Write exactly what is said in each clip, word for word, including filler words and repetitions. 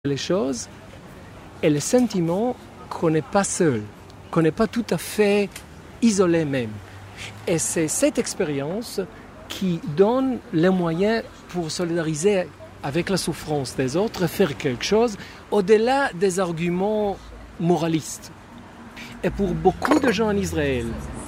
les choses et le sentiment qu'on n'est pas seul, qu'on n'est pas tout à fait isolé même. Et c'est cette expérience qui donne les moyens pour solidariser avec la souffrance des autres, faire quelque chose au-delà des arguments moralistes. Et pour beaucoup de gens en Israël,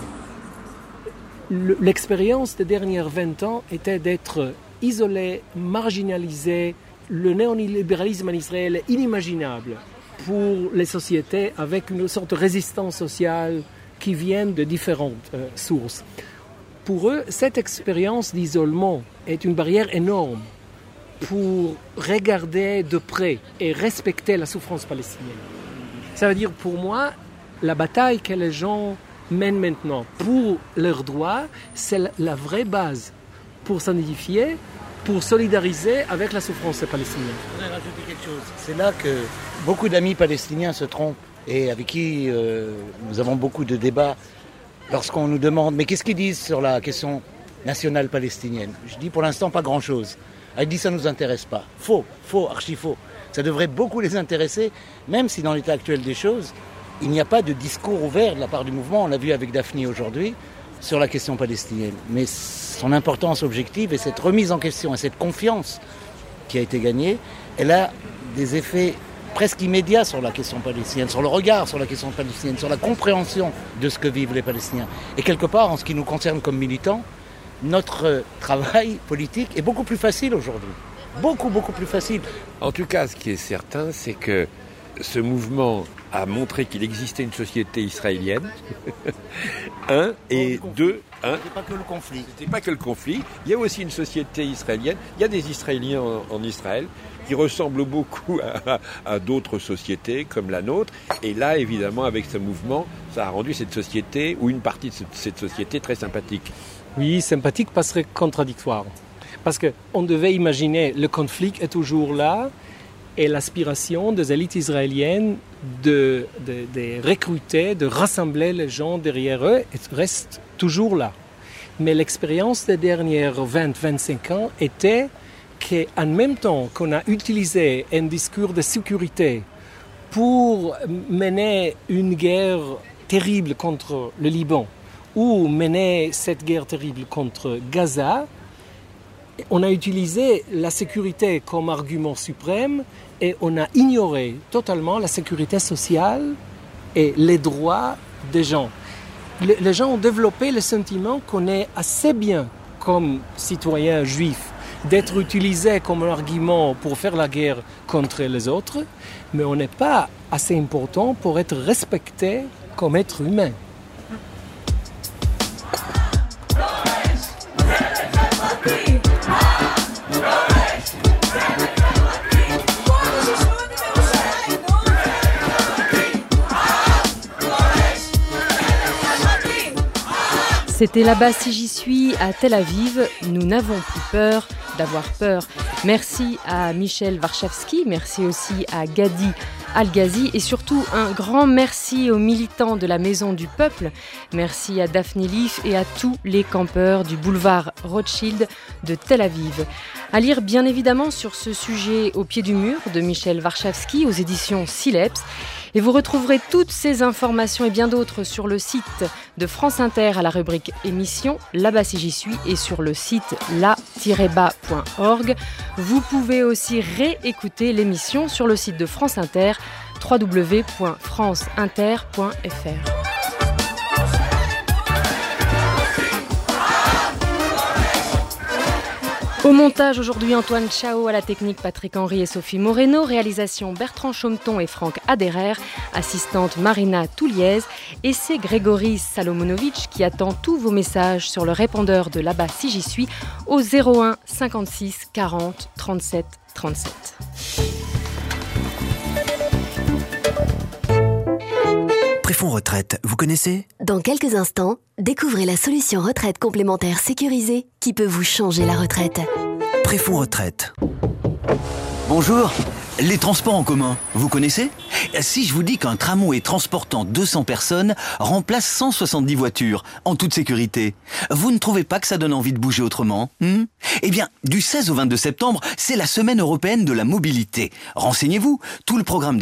l'expérience des dernières vingt ans était d'être isolés, marginalisés. Le néolibéralisme en Israël est inimaginable pour les sociétés avec une sorte de résistance sociale qui vient de différentes euh, sources. Pour eux, cette expérience d'isolement est une barrière énorme pour regarder de près et respecter la souffrance palestinienne. Ça veut dire pour moi, la bataille que les gens mènent maintenant pour leurs droits, c'est la vraie base pour s'identifier, pour solidariser avec la souffrance palestinienne. Je voudrais rajouter quelque chose. C'est là que beaucoup d'amis palestiniens se trompent et avec qui euh, nous avons beaucoup de débats lorsqu'on nous demande « mais qu'est-ce qu'ils disent sur la question nationale palestinienne ?» Je dis pour l'instant pas grand-chose. Elle dit « ça ne nous intéresse pas ». Faux, faux, archi faux. Ça devrait beaucoup les intéresser, même si dans l'état actuel des choses, il n'y a pas de discours ouvert de la part du mouvement. On l'a vu avec Daphne aujourd'hui sur la question palestinienne. Mais son importance objective et cette remise en question et cette confiance qui a été gagnée, elle a des effets presque immédiats sur la question palestinienne, sur le regard sur la question palestinienne, sur la compréhension de ce que vivent les Palestiniens. Et quelque part, en ce qui nous concerne comme militants, notre travail politique est beaucoup plus facile aujourd'hui. Beaucoup, beaucoup plus facile. En tout cas, ce qui est certain, c'est que ce mouvement a montré qu'il existait une société israélienne, un, et deux, un. C'était pas que le conflit. C'était pas que le conflit. Il y a aussi une société israélienne. Il y a des Israéliens en, en Israël qui ressemblent beaucoup à, à, à d'autres sociétés comme la nôtre. Et là, évidemment, avec ce mouvement, ça a rendu cette société, ou une partie de cette, cette société, très sympathique. Oui, sympathique parce que contradictoire. Parce qu'on devait imaginer le conflit est toujours là, et l'aspiration des élites israéliennes de, de, de recruter, de rassembler les gens derrière eux reste toujours là. Mais l'expérience des dernières vingt à vingt-cinq ans était qu'en même temps qu'on a utilisé un discours de sécurité pour mener une guerre terrible contre le Liban ou mener cette guerre terrible contre Gaza, on a utilisé la sécurité comme argument suprême et on a ignoré totalement la sécurité sociale et les droits des gens. Les, les gens ont développé le sentiment qu'on est assez bien comme citoyens juifs d'être utilisés comme un argument pour faire la guerre contre les autres, mais on n'est pas assez important pour être respecté comme être humain. C'était là-bas si j'y suis à Tel Aviv. Nous n'avons plus peur d'avoir peur. Merci à Michel Warschawski, merci aussi à Gadi Al-Ghazi et surtout un grand merci aux militants de la Maison du Peuple. Merci à Daphne Leaf et à tous les campeurs du boulevard Rothschild de Tel Aviv. À lire bien évidemment sur ce sujet Au pied du mur de Michel Warschawski aux éditions Sileps. Et vous retrouverez toutes ces informations et bien d'autres sur le site de France Inter à la rubrique émission, là-bas si j'y suis, et sur le site la tiret bas point org. Vous pouvez aussi réécouter l'émission sur le site de France Inter, w w w point france inter point f r. Au montage aujourd'hui, Antoine Chao, à la technique Patrick Henry et Sophie Moreno, réalisation Bertrand Chaumeton et Franck Aderer, assistante Marina Touliez, et c'est Grégory Salomonovic qui attend tous vos messages sur le répondeur de là-bas si j'y suis au zéro un cinquante-six quarante trente-sept trente-sept. Préfonds Retraite, vous connaissez ? Dans quelques instants, découvrez la solution retraite complémentaire sécurisée qui peut vous changer la retraite. Préfonds Retraite. Bonjour, Les transports en commun, vous connaissez ? Si je vous dis qu'un tramway transportant deux cents personnes remplace cent soixante-dix voitures en toute sécurité, vous ne trouvez pas que ça donne envie de bouger autrement, hmm ? Eh bien, du seize au vingt-deux septembre, c'est la semaine européenne de la mobilité. Renseignez-vous, tout le programme des